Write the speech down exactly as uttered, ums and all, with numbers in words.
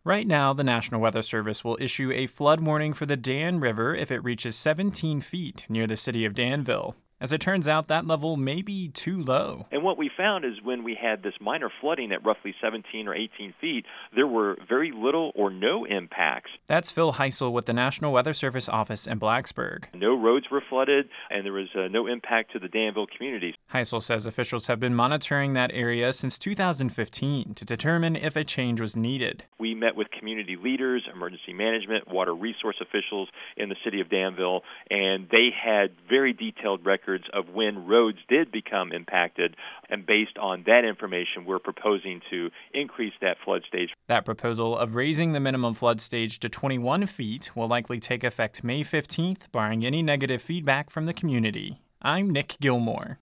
Right now, the National Weather Service will issue a flood warning for the Dan River if it reaches seventeen feet near the city of Danville. As it turns out, that level may be too low. And what we found is when we had this minor flooding at roughly seventeen or eighteen feet, there were very little or no impacts. That's Phil Heisel with the National Weather Service office in Blacksburg. No roads were flooded, and there was uh, no impact to the Danville community. Heisel says officials have been monitoring that area since two thousand fifteen to determine if a change was needed. We met with community leaders, emergency management, water resource officials in the city of Danville, and they had very detailed records of when roads did become impacted, and based on that information, we're proposing to increase that flood stage. That proposal of raising the minimum flood stage to twenty-one feet will likely take effect May fifteenth, barring any negative feedback from the community. I'm Nick Gilmore.